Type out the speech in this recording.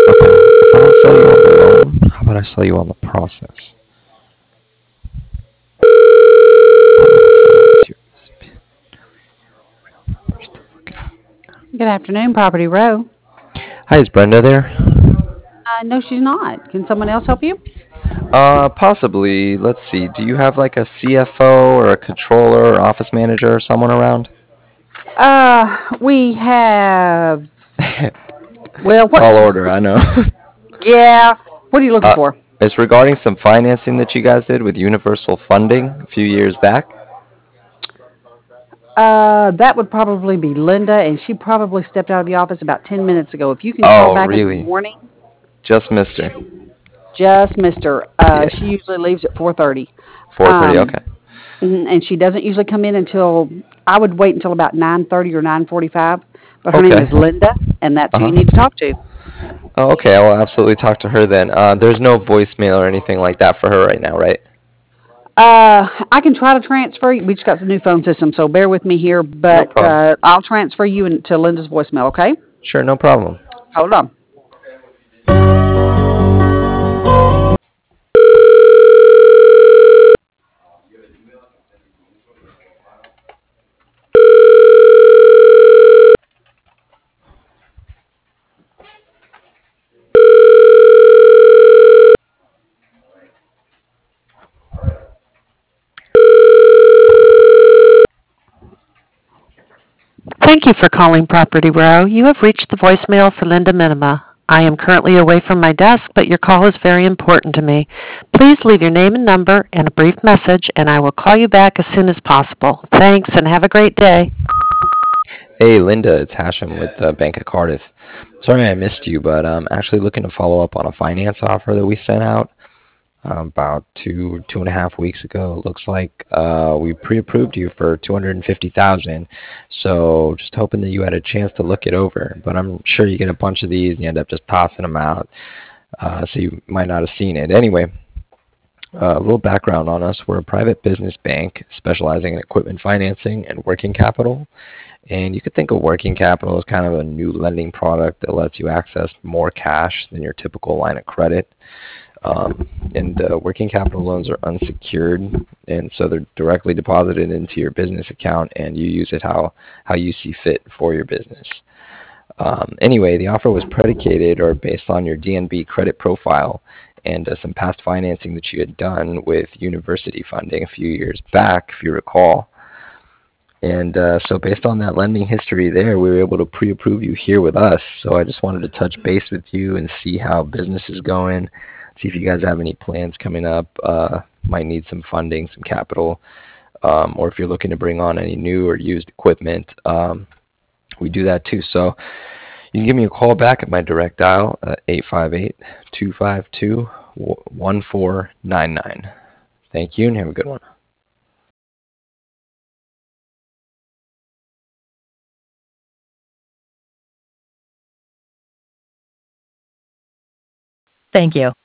Okay, if I don't sell you on the loan, how about I sell you on the process? Good afternoon, Property Row. Hi, is Brenda there? No, she's not. Can someone else help you? Possibly. Let's see. Do you have like a CFO or a controller or office manager or someone around? We have. Well, what? Tall order, I know. Yeah. What are you looking Uh, for? it's regarding some financing that you guys did with Universal Funding a few years back. That would probably be Linda, and she probably stepped out of the office about 10 minutes ago. If you can call Oh, back in the really? morning, Just missed her. just missed her. She Yeah. usually leaves at 4:30. 4:30. Um, Okay. and she doesn't usually come in until I would wait until about 9:30 or 9:45. But her name Okay. is Linda, and that's who you Uh-huh. need to talk to. Oh, okay. I will absolutely talk to her then. There's no voicemail or anything like that for her right now, right? I can try to transfer you. We just got the new phone system, so bear with me here. No But problem. I'll transfer you to Linda's voicemail. Okay, Sure, no problem. hold on. Thank you for calling Property Row. You have reached the voicemail for Linda Minima. I am currently away from my desk, but your call is very important to me. Please leave your name and number and a brief message, and I will call you back as soon as possible. Thanks, and have a great day. Hey, Linda, it's Hashem with Bank of Cardiff. Sorry I missed you, but I'm actually looking to follow up on a finance offer that we sent out about 2.5 weeks ago. It looks like we pre-approved you for 250,000. So just hoping that you had a chance to look it over. But I'm sure you get a bunch of these and you end up just tossing them out. So you might not have seen it. Anyway, a little background on us. We're a private business bank specializing in equipment financing and working capital. And you could think of working capital as kind of a new lending product that lets you access more cash than your typical line of credit. And working capital loans are unsecured, and so they're directly deposited into your business account, and you use it how you see fit for your business. Anyway, the offer was predicated or based on your DNB credit profile and some past financing that you had done with university funding a few years back, if you recall. And so, based on that lending history there, we were able to pre approve you here with us. So, I just wanted to touch base with you and see how business is going, see if you guys have any plans coming up, might need some funding, some capital, or if you're looking to bring on any new or used equipment. We do that too. So, you can give me a call back at my direct dial at 858 252 1499. Thank you and have a good one. Thank you.